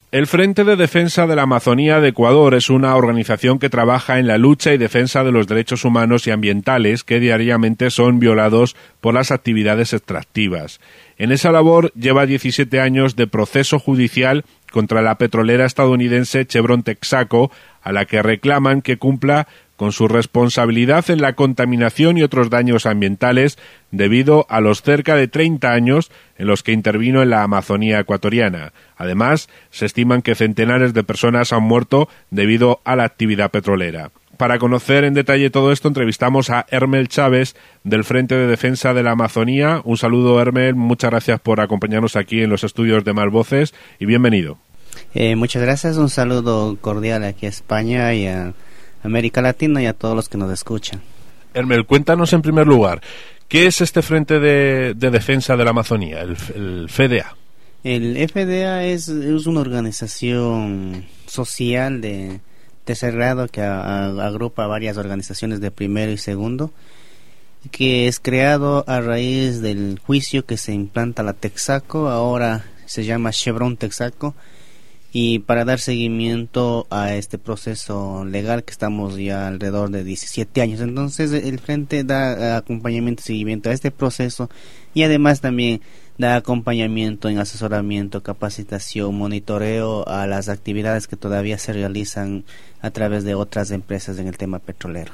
El Frente de Defensa de la Amazonía de Ecuador es una organización que trabaja en la lucha y defensa de los derechos humanos y ambientales que diariamente son violados por las actividades extractivas. En esa labor lleva 17 años de proceso judicial contra la petrolera estadounidense Chevron Texaco, a la que reclaman que cumpla con su responsabilidad en la contaminación y otros daños ambientales debido a los cerca de 30 años en los que intervino en la Amazonía ecuatoriana. Además, se estiman que centenares de personas han muerto debido a la actividad petrolera. Para conocer en detalle todo esto, entrevistamos a Hermel Chávez, del Frente de Defensa de la Amazonía. Un saludo, Hermel, muchas gracias por acompañarnos aquí en los estudios de Más Voces y bienvenido. Muchas gracias, un saludo cordial aquí a España y a América Latina y a todos los que nos escuchan. Hermel, cuéntanos en primer lugar, ¿qué es este Frente de Defensa de la Amazonía, el FDA? El FDA es una organización social de tercer grado que agrupa varias organizaciones de primero y segundo, que es creado a raíz del juicio que se implanta la Texaco, ahora se llama Chevron Texaco, y para dar seguimiento a este proceso legal que estamos ya alrededor de 17 años. Entonces el Frente da acompañamiento y seguimiento a este proceso y además también da acompañamiento en asesoramiento, capacitación, monitoreo a las actividades que todavía se realizan a través de otras empresas en el tema petrolero.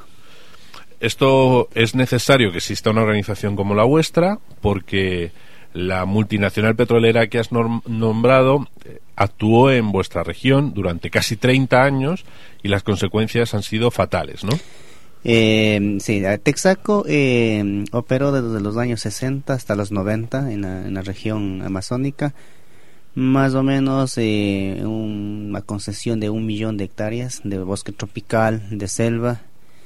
Esto es necesario que exista una organización como la vuestra porque la multinacional petrolera que has nombrado actuó en vuestra región durante casi 30 años y las consecuencias han sido fatales, ¿no? Sí, Texaco operó desde los años 60 hasta los 90 en la región amazónica, más o menos una concesión de 1 millón de hectáreas de bosque tropical, de selva.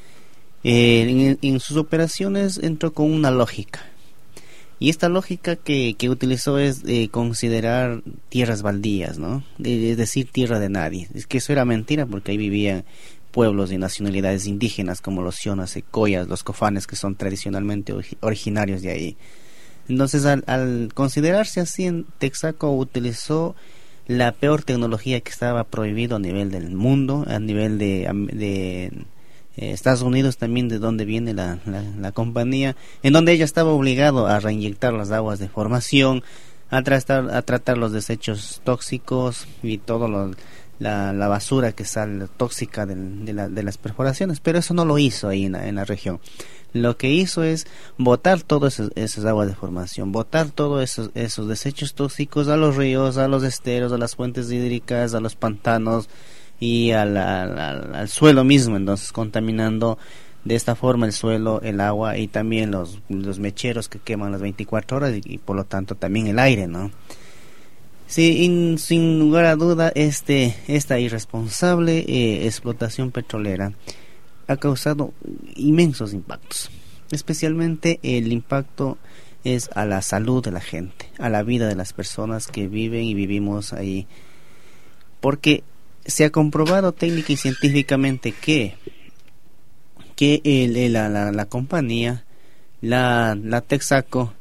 En sus operaciones entró con una lógica. Y esta lógica que utilizó es considerar tierras baldías, ¿no? Es decir, tierra de nadie. Es que eso era mentira porque ahí vivían pueblos y nacionalidades indígenas como los Sionas, Secoyas, los Cofanes, que son tradicionalmente originarios de ahí. Entonces, al considerarse así, Texaco utilizó la peor tecnología que estaba prohibido a nivel del mundo, a nivel de Estados Unidos también, de donde viene la compañía, en donde ella estaba obligado a reinyectar las aguas de formación, a tratar los desechos tóxicos y todo la basura que sale tóxica de las perforaciones, pero eso no lo hizo ahí en la región. Lo que hizo es botar todas esas aguas de formación, botar todos esos desechos tóxicos a los ríos, a los esteros, a las fuentes hídricas, a los pantanos y al suelo mismo, entonces contaminando de esta forma el suelo, el agua y también los mecheros que queman las 24 horas y por lo tanto también el aire, ¿no? Sí, sin lugar a duda esta irresponsable explotación petrolera ha causado inmensos impactos, especialmente el impacto es a la salud de la gente, a la vida de las personas que viven y vivimos ahí, porque se ha comprobado técnica y científicamente que la compañía, la Texaco,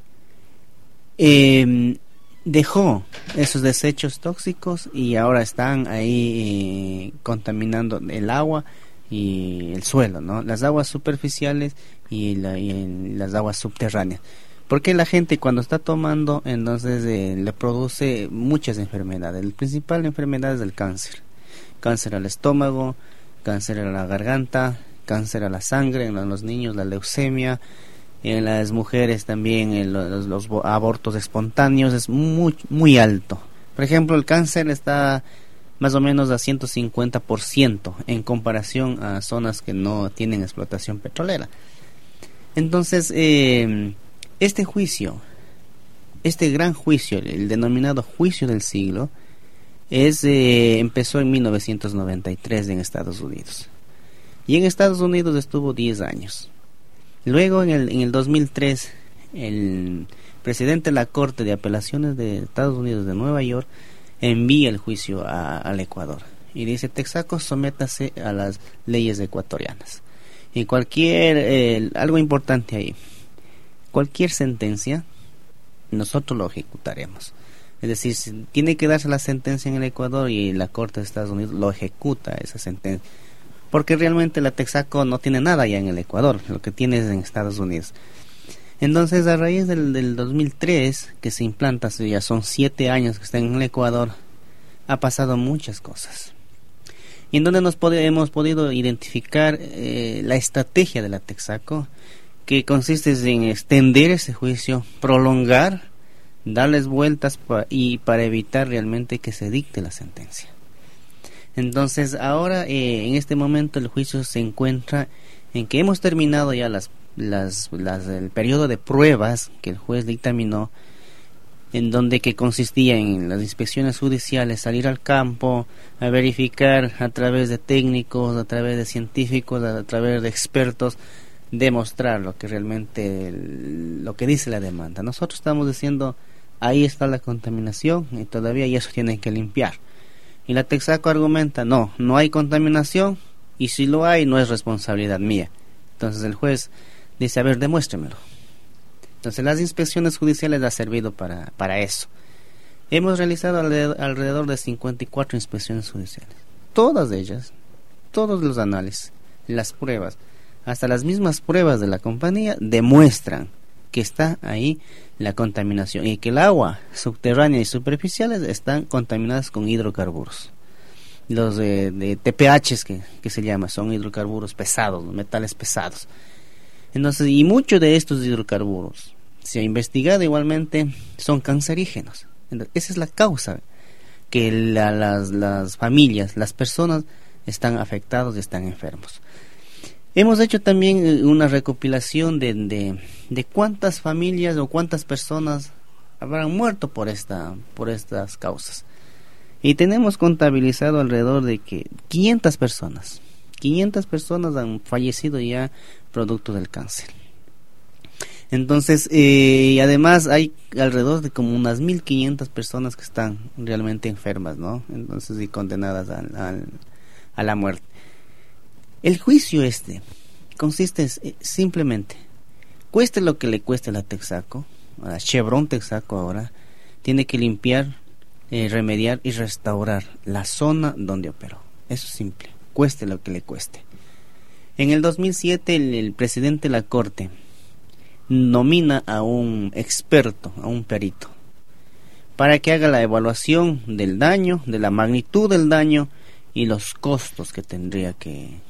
dejó esos desechos tóxicos y ahora están ahí contaminando el agua y el suelo, ¿no? Las aguas superficiales y las aguas subterráneas. Porque la gente cuando está tomando, entonces le produce muchas enfermedades. La principal enfermedad es el cáncer. Cáncer al estómago, cáncer a la garganta, cáncer a la sangre, en los niños la leucemia, en las mujeres también los abortos espontáneos es muy, muy alto. Por ejemplo, el cáncer está más o menos a 150% en comparación a zonas que no tienen explotación petrolera. Entonces, este gran juicio, el denominado juicio del siglo, empezó en 1993 en Estados Unidos. Y en Estados Unidos estuvo 10 años. Luego, en el 2003, el presidente de la Corte de Apelaciones de Estados Unidos de Nueva York envía el juicio al Ecuador. Y dice, Texaco, sométase a las leyes ecuatorianas. Y algo importante ahí, cualquier sentencia, nosotros lo ejecutaremos. Es decir, si tiene que darse la sentencia en el Ecuador y la Corte de Estados Unidos lo ejecuta esa sentencia. Porque realmente la Texaco no tiene nada ya en el Ecuador, lo que tiene es en Estados Unidos. Entonces, a raíz del 2003, que se implanta, ya son 7 años que está en el Ecuador, ha pasado muchas cosas. Y en donde hemos podido identificar la estrategia de la Texaco, que consiste en extender ese juicio, prolongar, darles vueltas y para evitar realmente que se dicte la sentencia. Entonces, ahora, en este momento, el juicio se encuentra en que hemos terminado ya el periodo de pruebas que el juez dictaminó, en donde que consistía en las inspecciones judiciales, salir al campo, a verificar a través de técnicos, a través de científicos, a través de expertos, demostrar lo que realmente, lo que dice la demanda. Nosotros estamos diciendo, ahí está la contaminación y todavía eso tienen que limpiar. Y la Texaco argumenta, no hay contaminación y si lo hay no es responsabilidad mía. Entonces el juez dice, a ver, demuéstremelo. Entonces las inspecciones judiciales han servido para eso. Hemos realizado alrededor de 54 inspecciones judiciales. Todas ellas, todos los análisis, las pruebas, hasta las mismas pruebas de la compañía demuestran que está ahí la contaminación y que el agua subterránea y superficiales están contaminadas con hidrocarburos. Los de TPHs que se llama, son hidrocarburos pesados, metales pesados. Entonces, y muchos de estos hidrocarburos, se ha investigado igualmente, son cancerígenos. Entonces, esa es la causa que las familias, las personas están afectados y están enfermos. Hemos hecho también una recopilación de cuántas familias o cuántas personas habrán muerto por estas causas. Y tenemos contabilizado alrededor de que 500 personas han fallecido ya producto del cáncer. Entonces, y además hay alrededor de como unas 1.500 personas que están realmente enfermas, ¿no? Entonces, y condenadas a la muerte. El juicio consiste simplemente, cueste lo que le cueste a la Texaco, a la Chevron Texaco ahora, tiene que limpiar, remediar y restaurar la zona donde operó. Eso es simple, cueste lo que le cueste. En el 2007 el presidente de la Corte nomina a un experto, a un perito, para que haga la evaluación del daño, de la magnitud del daño y los costos que tendría que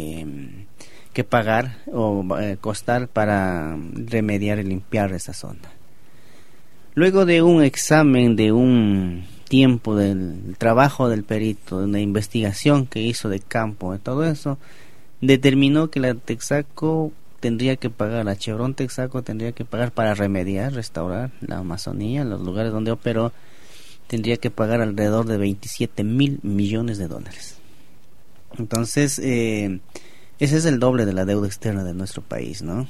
pagar o costar para remediar y limpiar esa zona. Luego de un examen, de un tiempo del trabajo del perito, de una investigación que hizo de campo, de todo eso, determinó que la Texaco tendría que pagar, la Chevron Texaco tendría que pagar para remediar, restaurar la Amazonía, los lugares donde operó, tendría que pagar alrededor de $27,000 millones. Entonces, ese es el doble de la deuda externa de nuestro país, ¿no?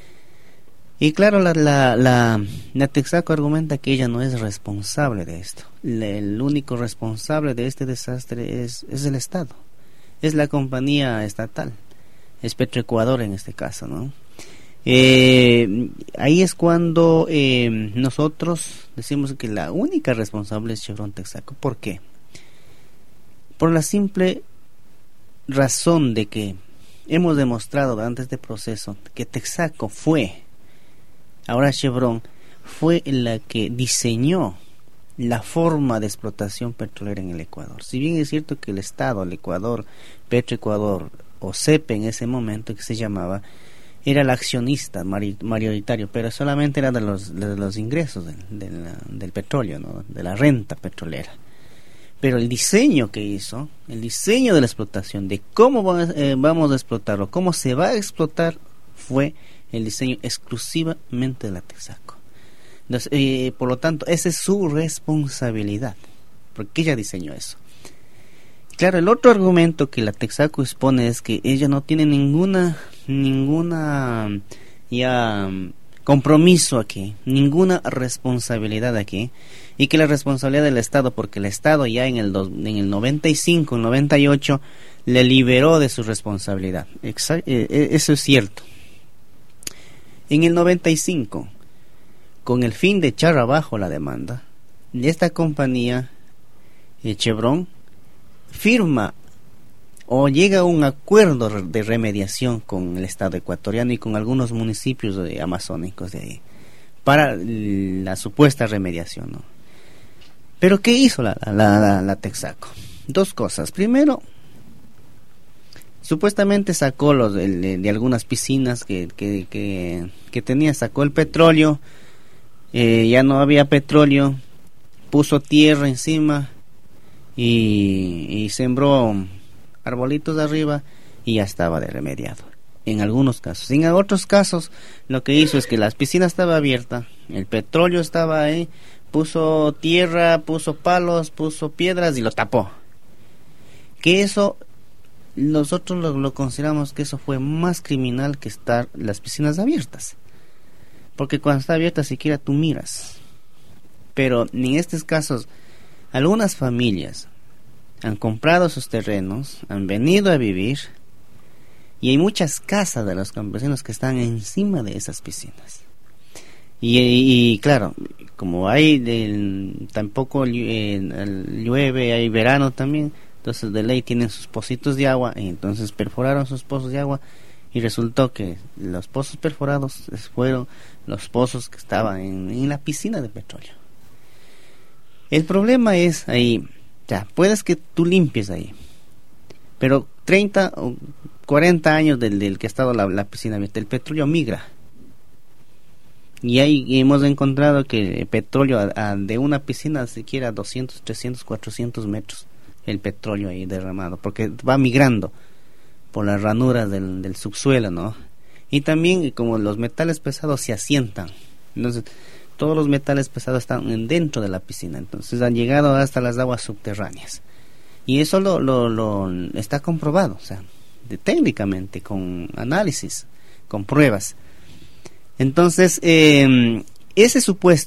Y claro, la Texaco argumenta que ella no es responsable de esto. El único responsable de este desastre es el Estado, es la compañía estatal, es Petroecuador en este caso, ¿no? Ahí es cuando nosotros decimos que la única responsable es Chevron Texaco. ¿Por qué? Por la simple razón de que hemos demostrado durante este proceso que Texaco ahora Chevron fue la que diseñó la forma de explotación petrolera en el Ecuador. Si bien es cierto que el Estado, el Ecuador, Petroecuador o CEPE en ese momento que se llamaba, era el accionista mayoritario, pero solamente era de los ingresos del petróleo, ¿no? De la renta petrolera. Pero el diseño que hizo, el diseño de la explotación, de cómo vamos a explotarlo, cómo se va a explotar, fue el diseño exclusivamente de la Texaco. Entonces, por lo tanto, esa es su responsabilidad, porque ella diseñó eso. Claro, el otro argumento que la Texaco expone es que ella no tiene ninguna compromiso aquí, ninguna responsabilidad aquí, y que la responsabilidad del Estado, porque el Estado ya en el 95, 98 le liberó de su responsabilidad. Eso es cierto. En el 95, con el fin de echar abajo la demanda, esta compañía, Chevron, firma o llega a un acuerdo de remediación con el Estado ecuatoriano y con algunos municipios amazónicos de ahí para la supuesta remediación, ¿no? Pero ¿qué hizo la Texaco? Dos cosas. Primero, supuestamente sacó de algunas piscinas que tenía, sacó el petróleo, ya no había petróleo, puso tierra encima y sembró arbolitos de arriba y ya estaba de remediado. En algunos casos. En otros casos, lo que hizo es que la piscina estaba abierta, el petróleo estaba ahí, puso tierra, puso palos, puso piedras y lo tapó. Que eso, nosotros lo consideramos que eso fue más criminal que estar las piscinas abiertas. Porque cuando está abierta siquiera tú miras. Pero en estos casos, algunas familias han comprado sus terrenos, han venido a vivir, y hay muchas casas de los campesinos que están encima de esas piscinas. Y claro, como hay tampoco llueve, hay verano también, entonces de ley tienen sus pocitos de agua, y entonces perforaron sus pozos de agua, y resultó que los pozos perforados fueron los pozos que estaban en la piscina de petróleo. El problema es ahí, ya, puedes que tú limpies ahí, pero 30 o 40 años del que ha estado la piscina abierta, el petróleo migra. Y ahí hemos encontrado que el petróleo de una piscina siquiera 200, 300, 400 metros, el petróleo ahí derramado, porque va migrando por las ranuras del subsuelo, ¿no? Y también como los metales pesados se asientan, entonces todos los metales pesados están dentro de la piscina, entonces han llegado hasta las aguas subterráneas. Y eso lo está comprobado, o sea, técnicamente, con análisis, con pruebas. Entonces, esa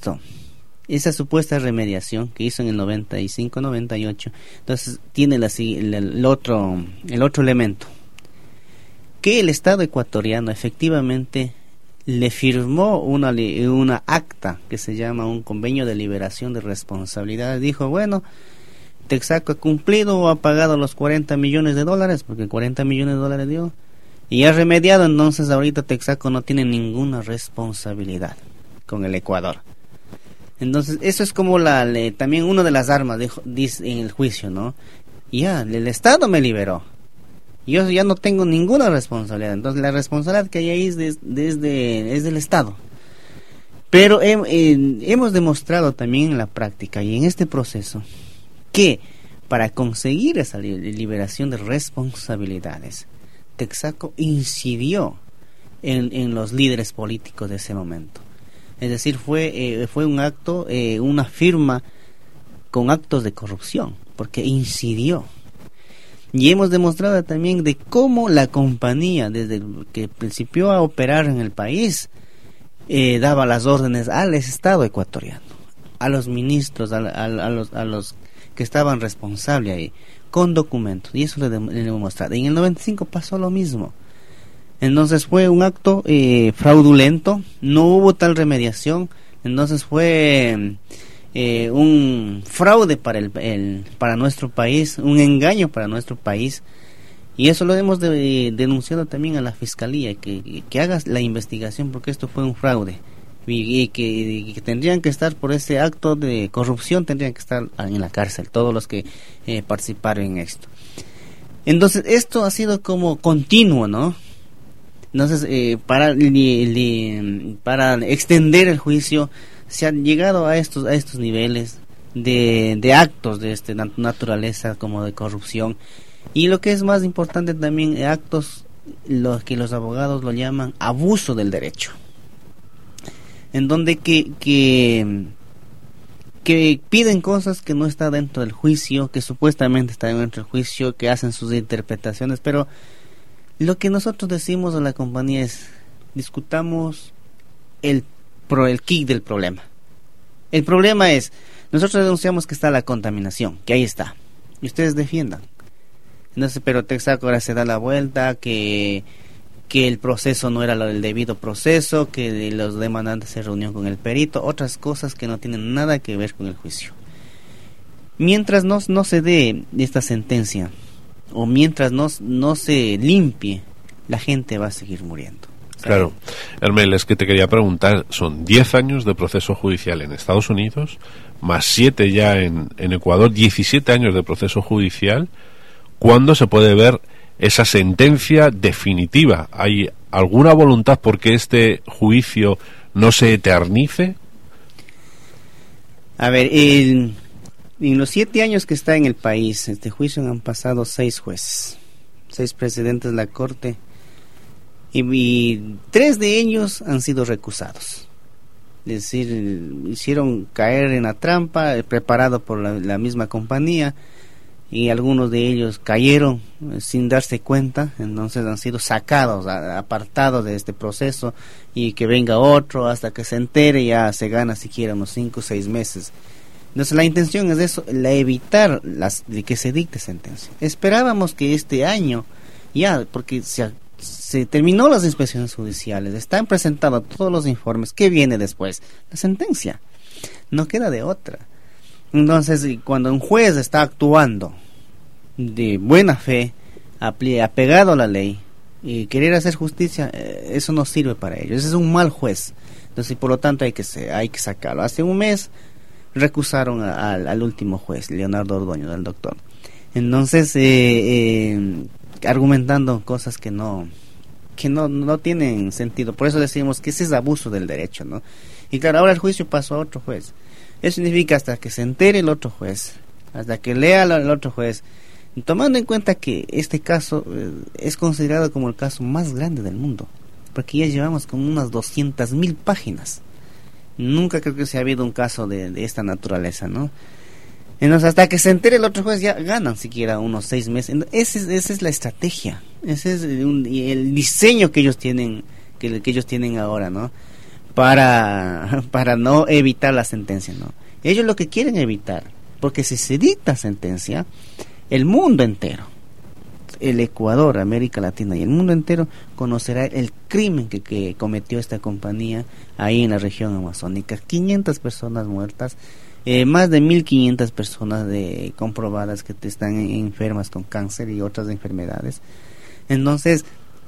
supuesta remediación que hizo en el 95-98, entonces tiene el otro elemento, que el Estado ecuatoriano efectivamente le firmó una acta que se llama un convenio de liberación de responsabilidades. Dijo, bueno, Texaco ha cumplido o ha pagado los $40 millones, porque $40 millones dio, y ha remediado, entonces ahorita Texaco no tiene ninguna responsabilidad con el Ecuador. Entonces eso es como también una de las armas dice en el juicio, ¿no? Ya, el Estado me liberó, yo ya no tengo ninguna responsabilidad, entonces la responsabilidad que hay ahí es del Estado. Pero hemos demostrado también en la práctica y en este proceso que para conseguir esa liberación de responsabilidades, Texaco incidió en los líderes políticos de ese momento. Es decir, fue un acto, una firma con actos de corrupción, porque incidió. Y hemos demostrado también de cómo la compañía, desde que principió a operar en el país, daba las órdenes al Estado ecuatoriano, a los ministros, a los que estaban responsables ahí, con documentos, y eso le hemos mostrado. En el 95 pasó lo mismo. Entonces fue un acto fraudulento, no hubo tal remediación, entonces fue un fraude para nuestro país, un engaño para nuestro país, y eso lo hemos denunciado también a la Fiscalía, que haga la investigación, porque esto fue un fraude, y que tendrían que estar por ese acto de corrupción, tendrían que estar en la cárcel todos los que participaron en esto. Entonces esto ha sido como continuo, ¿no? Entonces para extender el juicio se han llegado a estos niveles de actos de naturaleza, como de corrupción, y lo que es más importante también, actos los que los abogados lo llaman abuso del derecho, en donde que piden cosas que no está dentro del juicio, que supuestamente están dentro del juicio, que hacen sus interpretaciones, pero lo que nosotros decimos a la compañía es: discutamos el quid del problema. El problema es, nosotros denunciamos que está la contaminación, que ahí está, y ustedes defiendan. Entonces, pero Texaco ahora se da la vuelta, que el proceso no era el debido proceso, que los demandantes se reunieron con el perito, otras cosas que no tienen nada que ver con el juicio. Mientras no se dé esta sentencia, o mientras no se limpie, la gente va a seguir muriendo. Claro, Hermel, es que te quería preguntar, son 10 años de proceso judicial en Estados Unidos, más 7 ya en Ecuador, 17 años de proceso judicial. ¿Cuándo se puede ver esa sentencia definitiva? ¿Hay alguna voluntad porque este juicio no se eternice? A ver, en los 7 años que está en el país, este juicio han pasado 6 jueces, 6 presidentes de la Corte, y 3 de ellos han sido recusados. Es decir, hicieron caer en la trampa, preparado por la misma compañía, y algunos de ellos cayeron sin darse cuenta, entonces han sido sacados, apartados de este proceso, y que venga otro hasta que se entere, ya se gana siquiera unos 5 o 6 meses. Entonces la intención es eso, evitar de que se dicte sentencia. Esperábamos que este año, ya, porque se terminó las inspecciones judiciales, están presentados todos los informes, ¿qué viene después? La sentencia, no queda de otra. Entonces, cuando un juez está actuando de buena fe, apegado a la ley, y querer hacer justicia, eso no sirve para ellos, ese es un mal juez. Entonces, por lo tanto, hay que sacarlo. Hace un mes recusaron al último juez, Leonardo Ordóñez, del doctor. Entonces, argumentando cosas que no tienen sentido. Por eso decimos que ese es abuso del derecho, ¿no? Y claro, ahora el juicio pasó a otro juez. Eso significa hasta que se entere el otro juez, hasta que lea el otro juez, tomando en cuenta que este caso es considerado como el caso más grande del mundo, porque ya llevamos como unas 200.000 páginas. Nunca creo que se ha habido un caso de esta naturaleza, ¿no? Entonces, hasta que se entere el otro juez, ya ganan siquiera unos 6 meses. Esa es la estrategia, ese es el diseño que ellos tienen, que ellos tienen ahora, ¿no? Para no evitar la sentencia, ¿no? Ellos lo que quieren evitar, porque si se dicta sentencia, el mundo entero, el Ecuador, América Latina y el mundo entero conocerá el crimen que cometió esta compañía ahí en la región amazónica. 500 personas muertas, más de 1.500 personas comprobadas que están enfermas con cáncer y otras enfermedades. Entonces,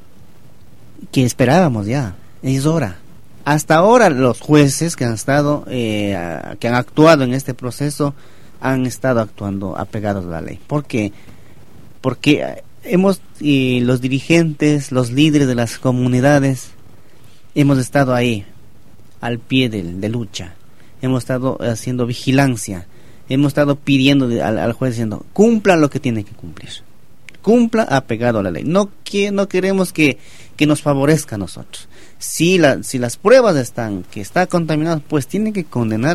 ¿qué esperábamos ya? Es hora. Hasta ahora los jueces que han estado, que han actuado en este proceso, han estado actuando apegados a la ley. ¿Por qué? Porque los dirigentes, los líderes de las comunidades, hemos estado ahí, al pie de lucha. Hemos estado haciendo vigilancia. Hemos estado pidiendo al juez diciendo, cumpla lo que tiene que cumplir. Cumpla apegado a la ley. No queremos que nos favorezca a nosotros. Si las pruebas están que está contaminado, pues tienen que condenar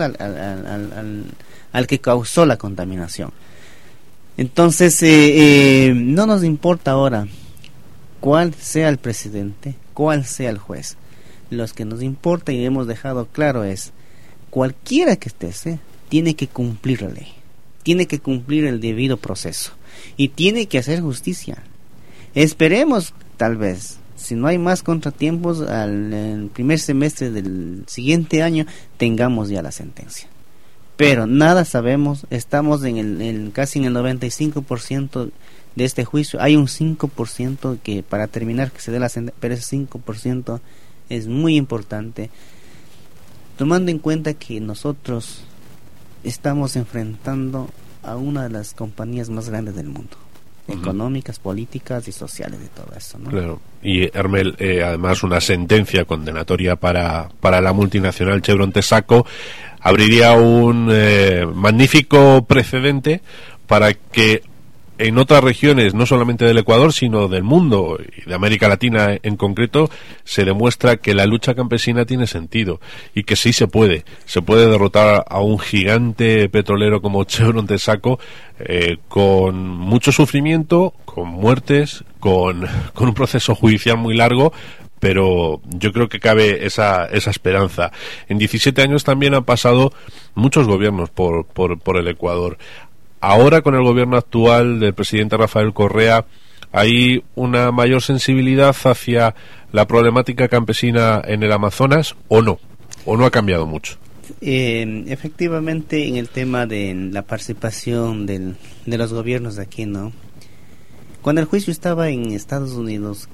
al que causó la contaminación. Entonces, no nos importa ahora cuál sea el presidente, cuál sea el juez. Lo que nos importa y hemos dejado claro es, cualquiera que esté, tiene que cumplir la ley, tiene que cumplir el debido proceso y tiene que hacer justicia. Esperemos, tal vez, si no hay más contratiempos, en el primer semestre del siguiente año tengamos ya la sentencia. Pero nada sabemos, estamos casi en el 95% de este juicio. Hay un 5% que para terminar que se dé la sentencia, pero ese 5% es muy importante, tomando en cuenta que nosotros estamos enfrentando a una de las compañías más grandes del mundo, económicas, políticas y sociales, de todo eso, ¿no? Claro. Y Hermel, además una sentencia condenatoria para la multinacional Chevron Texaco abriría un magnífico precedente para que en otras regiones, no solamente del Ecuador, sino del mundo y de América Latina en concreto, se demuestra que la lucha campesina tiene sentido y que sí se puede derrotar a un gigante petrolero como Chevron Texaco con mucho sufrimiento, con muertes, con un proceso judicial muy largo, pero yo creo que cabe esa esperanza. En 17 años también han pasado muchos gobiernos por el Ecuador. Ahora, con el gobierno actual del presidente Rafael Correa, ¿hay una mayor sensibilidad hacia la problemática campesina en el Amazonas o no? ¿O no ha cambiado mucho? Efectivamente, en el tema de la participación de los gobiernos de aquí, ¿no? Cuando el juicio estaba en Estados Unidos,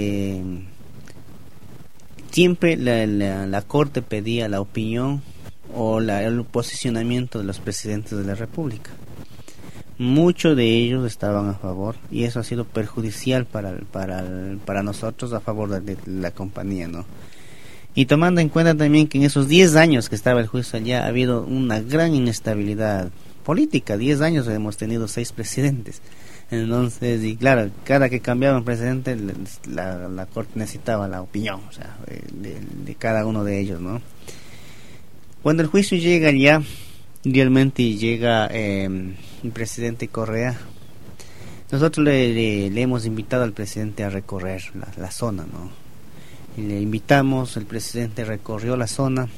siempre la Corte pedía la opinión o el posicionamiento de los presidentes de la República. Muchos de ellos estaban a favor y eso ha sido perjudicial para nosotros a favor de la compañía, ¿no? Y tomando en cuenta también que en esos 10 años que estaba el juicio allá ha habido una gran inestabilidad política. 10 años hemos tenido 6 presidentes. Entonces, y claro, cada que cambiaba un presidente, la Corte necesitaba la opinión, o sea, de cada uno de ellos, ¿no? Cuando el juicio llega ya, realmente llega el presidente Correa, nosotros le hemos invitado al presidente a recorrer la zona, ¿no? Y le invitamos, el presidente recorrió la zona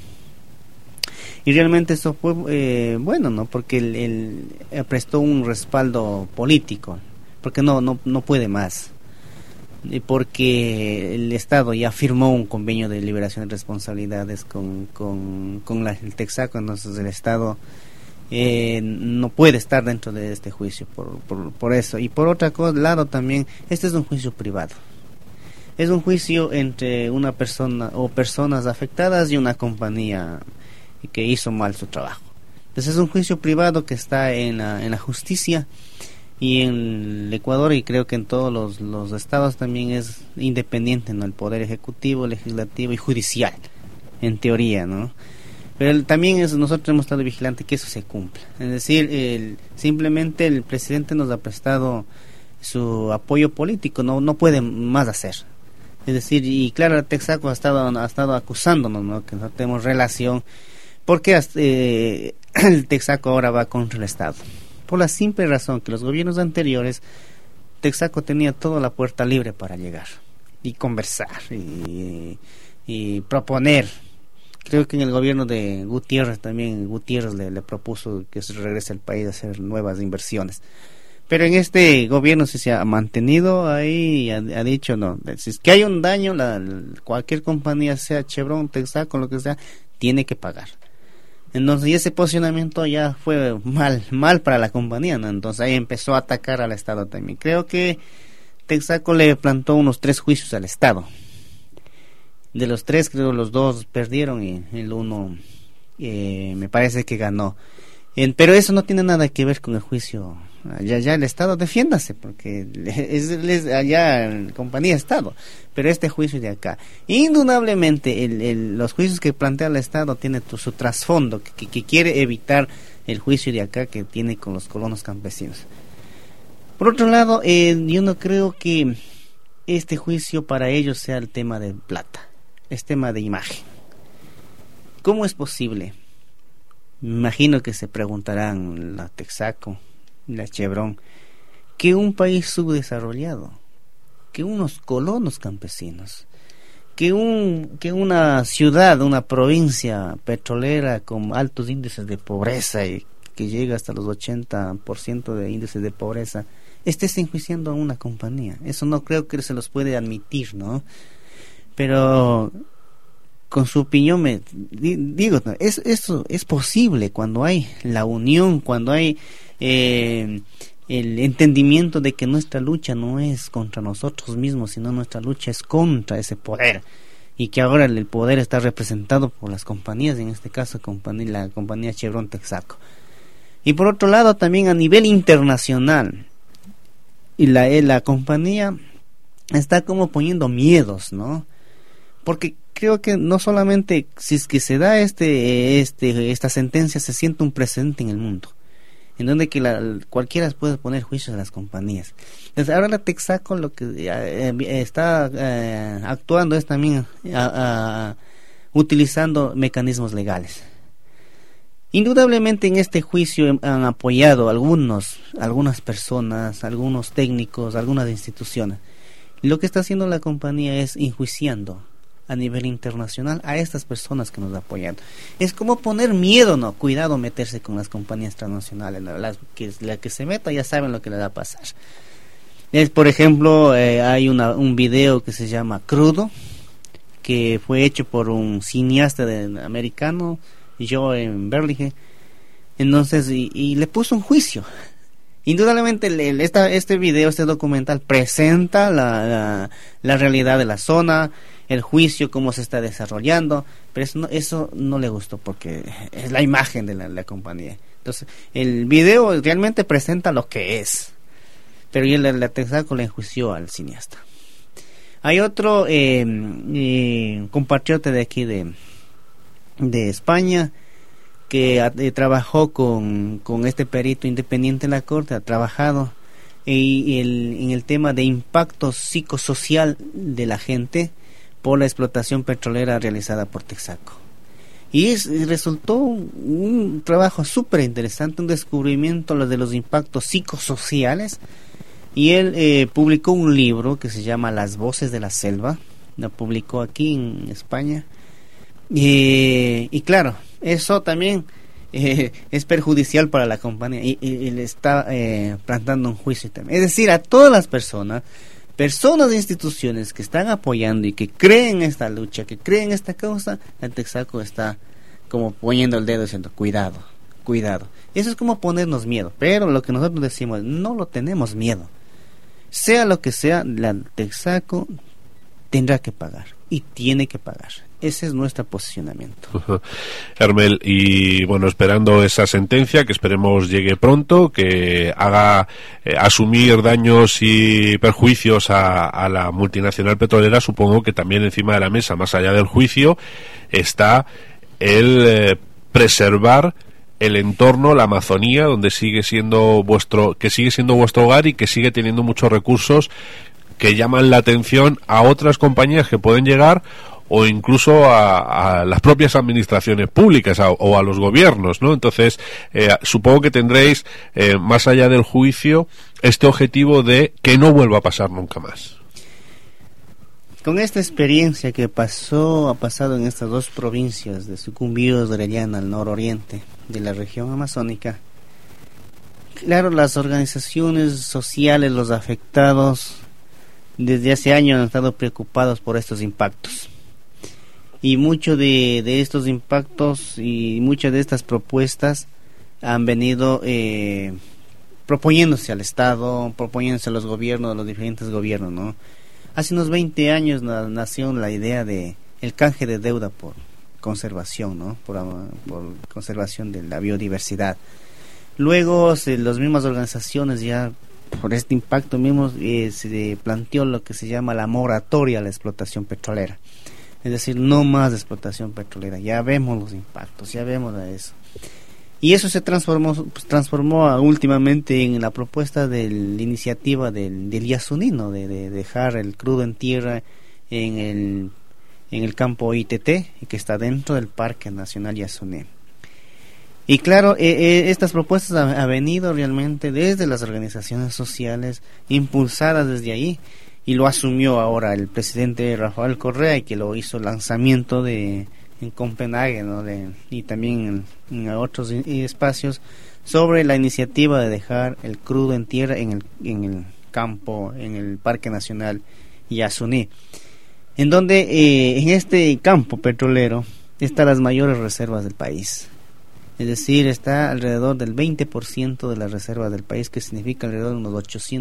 y realmente eso fue bueno, ¿no? Porque él prestó un respaldo político, porque no puede más, porque el Estado ya firmó un convenio de liberación de responsabilidades con el Texaco. Entonces el Estado no puede estar dentro de este juicio por eso. Y por otro lado también, este es un juicio privado. Es un juicio entre una persona o personas afectadas y una compañía que hizo mal su trabajo. Entonces es un juicio privado que está en la justicia, y en el Ecuador, y creo que en todos los estados también es independiente, ¿no? El poder ejecutivo, legislativo y judicial, en teoría, ¿no? Pero también nosotros hemos estado vigilantes que eso se cumpla. Es decir, simplemente el presidente nos ha prestado su apoyo político, no puede más hacer. Es decir, y claro, el Texaco ha estado acusándonos, ¿no? Que no tenemos relación, porque el Texaco ahora va contra el Estado. Por la simple razón que los gobiernos anteriores, Texaco tenía toda la puerta libre para llegar y conversar y proponer. Creo que en el gobierno de Gutiérrez también, Gutiérrez le propuso que se regrese al país a hacer nuevas inversiones. Pero en este gobierno sí se ha mantenido ahí, ha dicho no, si es que hay un daño, cualquier compañía, sea Chevron, Texaco, lo que sea, tiene que pagar. Entonces, y ese posicionamiento ya fue mal para la compañía, ¿no? Entonces ahí empezó a atacar al Estado también. Creo que Texaco le plantó unos 3 juicios al Estado. De los 3, creo los 2 perdieron y el uno me parece que ganó. Pero eso no tiene nada que ver con el juicio. Ya el Estado, defiéndase, porque es allá compañía Estado, pero este juicio de acá, indudablemente los juicios que plantea el Estado tiene su trasfondo, que quiere evitar el juicio de acá que tiene con los colonos campesinos. Por otro lado, yo no creo que este juicio para ellos sea el tema de plata, es tema de imagen. ¿Cómo es posible? Me imagino que se preguntarán la Texaco, la Chevron, que un país subdesarrollado, que unos colonos campesinos, que una ciudad, una provincia petrolera con altos índices de pobreza y que llega hasta los 80% de índices de pobreza, estés enjuiciando a una compañía. Eso no creo que se los puede admitir, ¿no? Pero con su opinión digo, eso es posible cuando hay la unión, cuando hay el entendimiento de que nuestra lucha no es contra nosotros mismos, sino nuestra lucha es contra ese poder, y que ahora el poder está representado por las compañías, en este caso la compañía Chevron Texaco. Y por otro lado también a nivel internacional, y la compañía está como poniendo miedos, ¿no? Porque creo que no solamente si es que se da esta sentencia, se siente un precedente en el mundo, en donde que cualquiera puede poner juicios a las compañías. Entonces ahora la Texaco lo que está actuando es también utilizando mecanismos legales. Indudablemente en este juicio han apoyado algunas personas, algunos técnicos, algunas instituciones. Lo que está haciendo la compañía es enjuiciando a nivel internacional a estas personas que nos apoyan. Es como poner miedo, ¿no? Cuidado meterse con las compañías transnacionales, ¿no? La que se meta ya saben lo que le va a pasar. Por ejemplo, hay un video que se llama Crudo, que fue hecho por un cineasta americano, yo en Berlín. Entonces, y le puso un juicio. Indudablemente este video, este documental presenta la realidad de la zona, el juicio, cómo se está desarrollando, pero eso no le gustó porque es la imagen de la compañía. Entonces, el video realmente presenta lo que es, pero el Texaco le enjuició al cineasta. Hay otro compatriota de aquí de España que trabajó con este perito independiente en la corte, ha trabajado en el tema de impacto psicosocial de la gente por la explotación petrolera realizada por Texaco. Y resultó un trabajo súper interesante, un descubrimiento de los impactos psicosociales. Y él publicó un libro que se llama Las voces de la selva, lo publicó aquí en España. Y claro, eso también es perjudicial para la compañía y le está plantando un juicio también. Es decir, a todas las personas de instituciones que están apoyando y que creen en esta lucha, que creen en esta causa, el Texaco está como poniendo el dedo diciendo cuidado. Eso es como ponernos miedo, pero lo que nosotros decimos, no lo tenemos miedo. Sea lo que sea, la Texaco tendrá que pagar y tiene que pagar. Ese es nuestro posicionamiento. Hermel, y bueno, esperando esa sentencia, que esperemos llegue pronto, que haga asumir daños y perjuicios a la multinacional petrolera, supongo que también encima de la mesa, más allá del juicio, está el preservar el entorno, la Amazonía, donde sigue siendo vuestro hogar y que sigue teniendo muchos recursos que llaman la atención a otras compañías que pueden llegar, o incluso a las propias administraciones públicas o a los gobiernos, ¿no? Entonces, supongo que tendréis, más allá del juicio, este objetivo de que no vuelva a pasar nunca más. Con esta experiencia que ha pasado en estas dos provincias de Sucumbíos de Orellana, al nororiente de la región amazónica, claro, las organizaciones sociales, los afectados, desde hace años han estado preocupados por estos impactos. Y muchos de estos impactos y muchas de estas propuestas han venido proponiéndose al Estado, proponiéndose a los gobiernos, a los diferentes gobiernos, ¿no? Hace unos 20 años nació la idea de el canje de deuda por conservación, ¿no? Por conservación de la biodiversidad. Luego las mismas organizaciones ya por este impacto mismo se planteó lo que se llama la moratoria a la explotación petrolera. Es decir, no más explotación petrolera. Ya vemos los impactos, ya vemos eso. Y eso se transformó últimamente en la propuesta de la iniciativa del Yasuní, ¿no? De dejar el crudo en tierra en el campo ITT, que está dentro del Parque Nacional Yasuní. Y claro, estas propuestas han venido realmente desde las organizaciones sociales, impulsadas desde ahí, y lo asumió ahora el presidente Rafael Correa, que lo hizo el lanzamiento en Copenhague, ¿no? Y también en otros espacios, sobre la iniciativa de dejar el crudo en tierra en el campo, en el Parque Nacional Yasuní, en donde en este campo petrolero están las mayores reservas del país. Es decir, está alrededor del 20% de las reservas del país, que significa alrededor de unos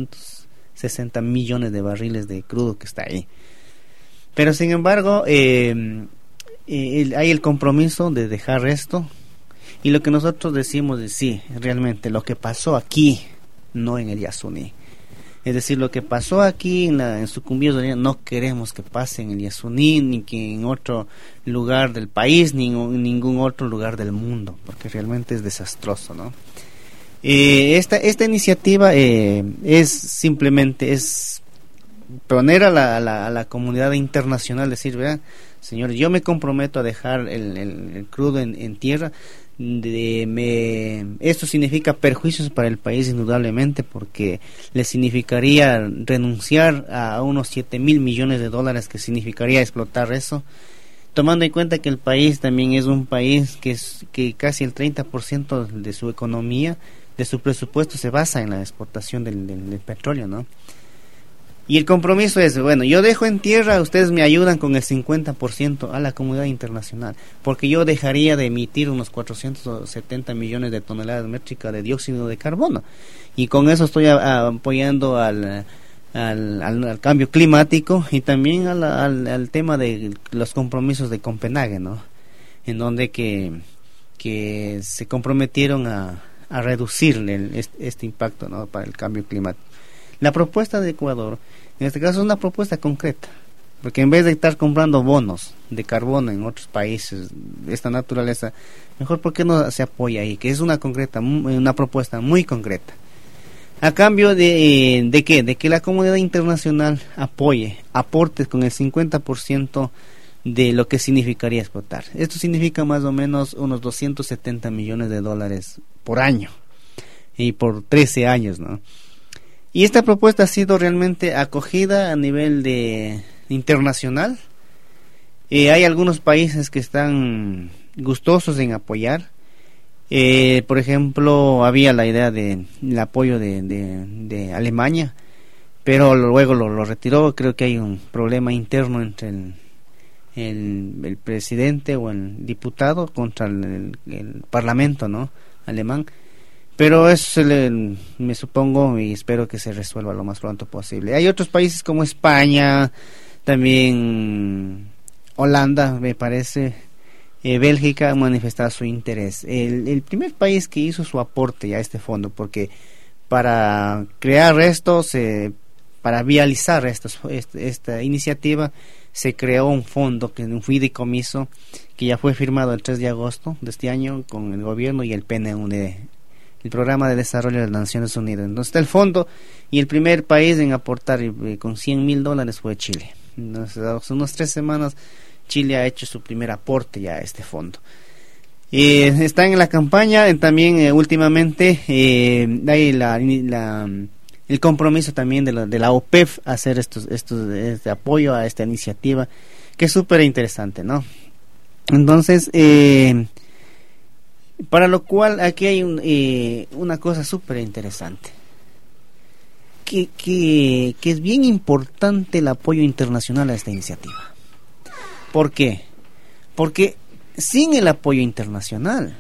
860 millones de barriles de crudo que está ahí. Pero sin embargo, hay el compromiso de dejar esto, y lo que nosotros decimos es sí, realmente lo que pasó aquí, no en el Yasuní. Es decir, lo que pasó aquí en Sucumbíos de Orellana, no queremos que pase en el Yasuní, ni que en otro lugar del país, ni en ningún otro lugar del mundo, porque realmente es desastroso, ¿no? Esta iniciativa es simplemente poner a la comunidad internacional, decir, vean, señores, yo me comprometo a dejar el crudo en tierra. Esto significa perjuicios para el país indudablemente, porque le significaría renunciar a unos 7,000 millones de dólares que significaría explotar eso, tomando en cuenta que el país también es un país que casi el 30% de su economía, de su presupuesto, se basa en la exportación del petróleo, ¿no? Y el compromiso es, bueno, yo dejo en tierra, ustedes me ayudan con el 50% a la comunidad internacional, porque yo dejaría de emitir unos 470 millones de toneladas métricas de dióxido de carbono. Y con eso estoy apoyando al cambio climático y también al tema de los compromisos de Copenhague, ¿no? En donde que se comprometieron a reducir este impacto, ¿no?, para el cambio climático. La propuesta de Ecuador, en este caso, es una propuesta concreta, porque en vez de estar comprando bonos de carbono en otros países de esta naturaleza, mejor ¿por qué no se apoya ahí? Que es una propuesta muy concreta. A cambio ¿de qué? De que la comunidad internacional aporte con el 50% de lo que significaría explotar. Esto significa más o menos unos 270 millones de dólares por año, y por 13 años, ¿no? Y esta propuesta ha sido realmente acogida a nivel internacional. Hay algunos países que están gustosos en apoyar. Por ejemplo, había la idea del apoyo de Alemania, pero luego lo retiró. Creo que hay un problema interno entre el presidente o el diputado contra el parlamento, ¿no?, alemán. Pero eso me supongo y espero que se resuelva lo más pronto posible. Hay otros países como España, también Holanda, me parece, Bélgica, han manifestado su interés. El primer país que hizo su aporte a este fondo, porque para crear para vializar esta iniciativa, se creó un fondo, un fideicomiso, que ya fue firmado el 3 de agosto de este año con el gobierno y el PNUD, el Programa de Desarrollo de las Naciones Unidas. Entonces está el fondo, y el primer país en aportar con $100,000 fue Chile. Entonces, hace unas 3 semanas Chile ha hecho su primer aporte ya a este fondo. Están en la campaña, también últimamente hay el compromiso también de la OPEP a hacer este apoyo a esta iniciativa, que es súper interesante, ¿no? Entonces, para lo cual aquí hay una cosa súper interesante, que es bien importante el apoyo internacional a esta iniciativa. ¿Por qué? Porque sin el apoyo internacional,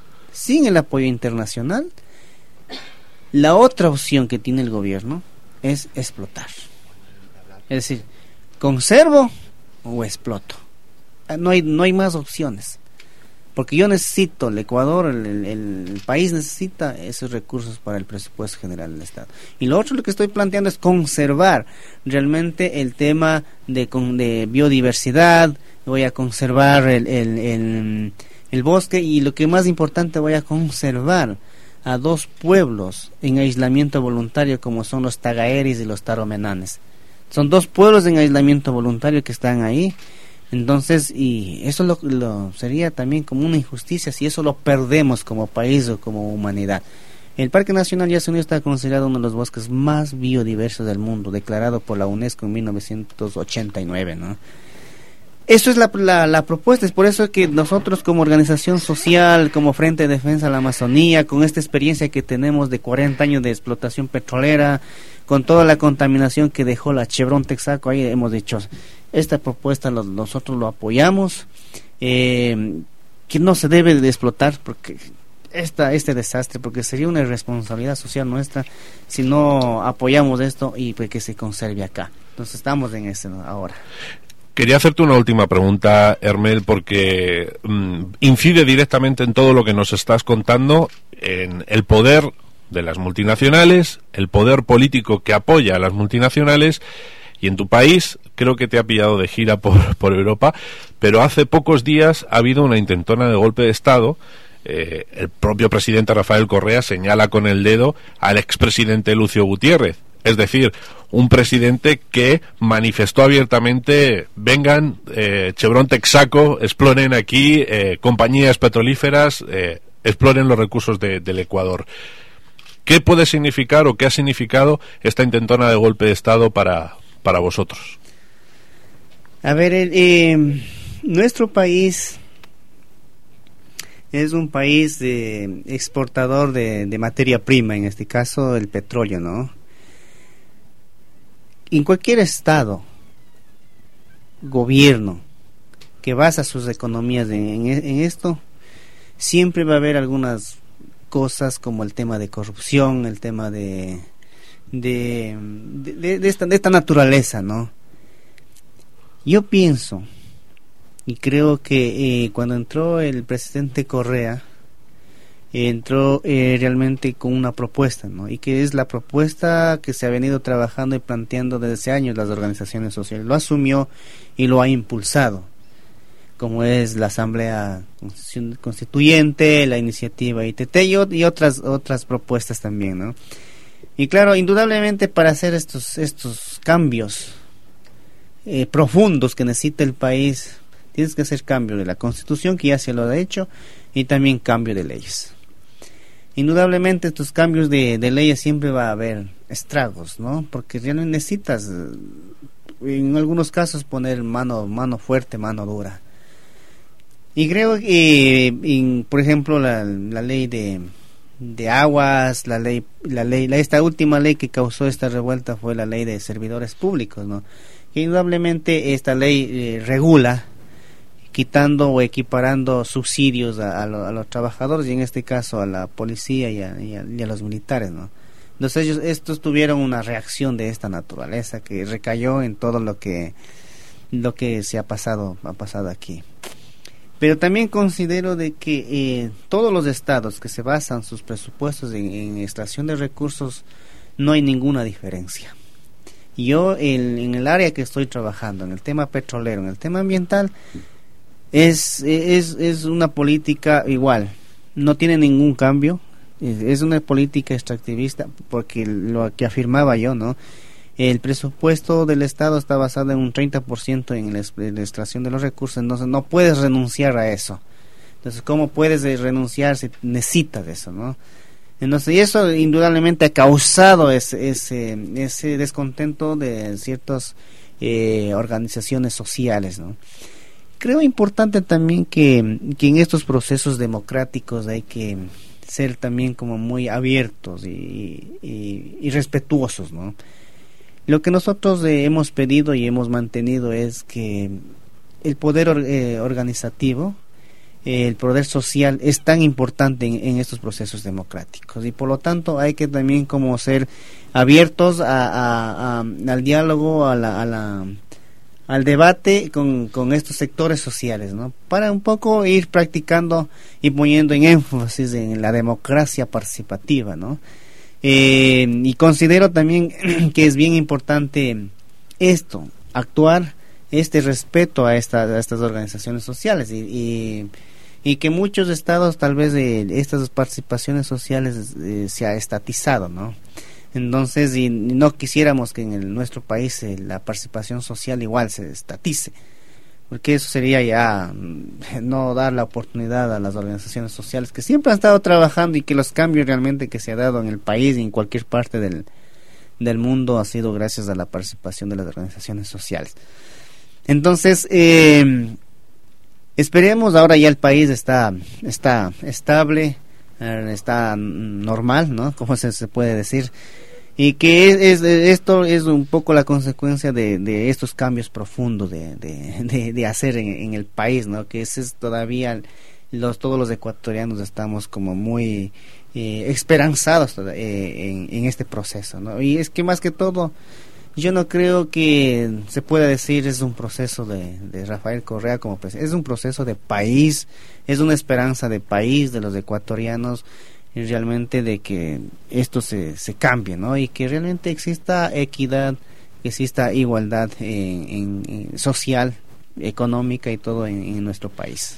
la otra opción que tiene el gobierno es explotar. Es decir, conservo o exploto. No hay más opciones. Porque yo necesito, el Ecuador, el país necesita esos recursos para el presupuesto general del Estado. Y lo otro, lo que estoy planteando es conservar realmente el tema de biodiversidad. Voy a conservar el bosque, y lo que más importante, voy a conservar a 2 pueblos en aislamiento voluntario, como son los tagaeris y los taromenanes. Son 2 pueblos en aislamiento voluntario que están ahí. Entonces, y eso sería también como una injusticia si eso lo perdemos como país o como humanidad. El Parque Nacional Yasuní está considerado uno de los bosques más biodiversos del mundo, declarado por la UNESCO en 1989, ¿no? Eso es la propuesta. Es por eso que nosotros, como organización social, como Frente de Defensa de la Amazonía, con esta experiencia que tenemos de 40 años de explotación petrolera, con toda la contaminación que dejó la Chevron Texaco, ahí hemos dicho, esta propuesta nosotros lo apoyamos, que no se debe de explotar porque este desastre, porque sería una irresponsabilidad social nuestra si no apoyamos esto, y pues que se conserve acá. Entonces estamos en eso, ¿no?, ahora. Quería hacerte una última pregunta, Hermel, porque incide directamente en todo lo que nos estás contando, en el poder de las multinacionales, el poder político que apoya a las multinacionales, y en tu país creo que te ha pillado de gira por Europa, pero hace pocos días ha habido una intentona de golpe de Estado. El propio presidente Rafael Correa señala con el dedo al expresidente Lucio Gutiérrez. Es decir, un presidente que manifestó abiertamente: vengan, Chevron Texaco, exploren aquí, compañías petrolíferas, exploren los recursos del Ecuador. ¿Qué puede significar o qué ha significado esta intentona de golpe de Estado para vosotros? A ver, nuestro país es un país exportador de materia prima, en este caso el petróleo, ¿no? en cualquier estado, gobierno, que basa sus economías en esto, siempre va a haber algunas cosas como el tema de corrupción, el tema de esta naturaleza, ¿no? Yo pienso y creo que cuando entró el presidente Correa, entró realmente con una propuesta, ¿no? Y que es la propuesta que se ha venido trabajando y planteando desde hace años las organizaciones sociales. Lo asumió y lo ha impulsado, como es la Asamblea Constituyente, la iniciativa ITT y otras propuestas también, ¿no? Y claro, indudablemente para hacer estos cambios profundos que necesita el país, tienes que hacer cambio de la Constitución, que ya se lo ha hecho, y también cambio de leyes. Indudablemente estos cambios de leyes siempre va a haber estragos, ¿no? Porque ya no necesitas, en algunos casos, poner mano fuerte, mano dura. Y creo que, por ejemplo, la ley de aguas, esta última ley que causó esta revuelta fue la ley de servidores públicos, ¿no? Que indudablemente esta ley regula, quitando o equiparando subsidios a los trabajadores, y en este caso a la policía y a los militares, ¿no? Entonces estos tuvieron una reacción de esta naturaleza que recayó en todo lo que se ha pasado aquí. Pero también considero de que todos los estados que se basan sus presupuestos en extracción de recursos, no hay ninguna diferencia. Yo en el área que estoy trabajando, en el tema petrolero, en el tema ambiental, es una política igual, no tiene ningún cambio, es una política extractivista, porque lo que afirmaba yo, ¿no? El presupuesto del Estado está basado en un 30% en la extracción de los recursos, entonces no puedes renunciar a eso. Entonces, ¿cómo puedes renunciar si necesitas eso, no? Entonces, y eso indudablemente ha causado ese descontento de ciertas organizaciones sociales, ¿no? Creo importante también que en estos procesos democráticos hay que ser también como muy abiertos y respetuosos, ¿no? Lo que nosotros hemos pedido y hemos mantenido es que el poder organizativo, el poder social es tan importante en estos procesos democráticos, y por lo tanto hay que también como ser abiertos al diálogo, al debate con estos sectores sociales, ¿no? Para un poco ir practicando y poniendo en énfasis en la democracia participativa, ¿no? Y considero también que es bien importante actuar respeto a estas organizaciones sociales, y que muchos estados tal vez estas participaciones sociales se ha estatizado, ¿no? Entonces, y no quisiéramos que en nuestro país la participación social igual se estatice, porque eso sería ya no dar la oportunidad a las organizaciones sociales que siempre han estado trabajando, y que los cambios realmente que se ha dado en el país y en cualquier parte del mundo ha sido gracias a la participación de las organizaciones sociales. Entonces, esperemos, ahora ya el país está estable, está normal, ¿no? Como se puede decir, y que esto es un poco la consecuencia de estos cambios profundos de hacer en el país, ¿no? Que es todavía todos los ecuatorianos estamos como muy esperanzados en este proceso, ¿no? Y es que más que todo, yo no creo que se pueda decir es un proceso de Rafael Correa como presidente. Es un proceso de país, es una esperanza de país de los ecuatorianos, y realmente de que esto se cambie, ¿no? Y que realmente exista equidad, que exista igualdad social, económica y todo en nuestro país.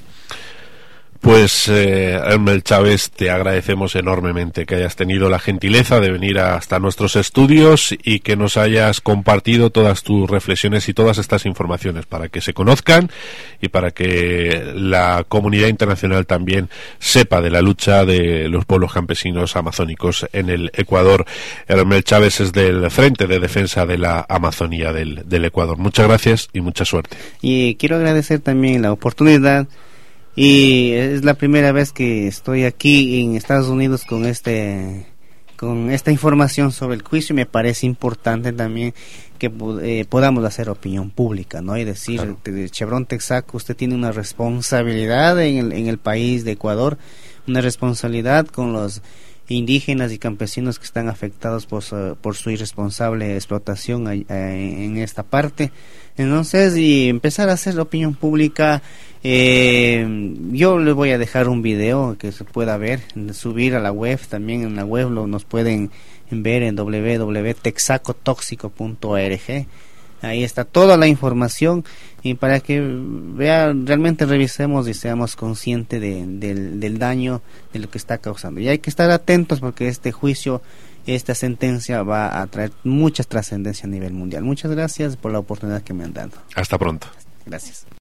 Pues Hermel Chávez, te agradecemos enormemente que hayas tenido la gentileza de venir hasta nuestros estudios y que nos hayas compartido todas tus reflexiones y todas estas informaciones para que se conozcan y para que la comunidad internacional también sepa de la lucha de los pueblos campesinos amazónicos en el Ecuador. Hermel Chávez es del Frente de Defensa de la Amazonía del Ecuador. Muchas gracias y mucha suerte. Y quiero agradecer también la oportunidad. Y es la primera vez que estoy aquí en Estados Unidos con este con esta información sobre el juicio, me parece importante también que podamos hacer opinión pública, ¿no? Y decir, claro, Chevron Texaco, usted tiene una responsabilidad en el país de Ecuador, una responsabilidad con los indígenas y campesinos que están afectados por su irresponsable explotación en esta parte. Entonces, y empezar a hacer opinión pública. Yo les voy a dejar un video que se pueda ver, subir a la web. También en la web nos pueden ver en www.texacotoxico.org. Ahí está toda la información, y para que realmente revisemos y seamos conscientes del daño, de lo que está causando. Y hay que estar atentos, porque este juicio, esta sentencia va a traer mucha trascendencia a nivel mundial. Muchas gracias por la oportunidad que me han dado. Hasta pronto. Gracias.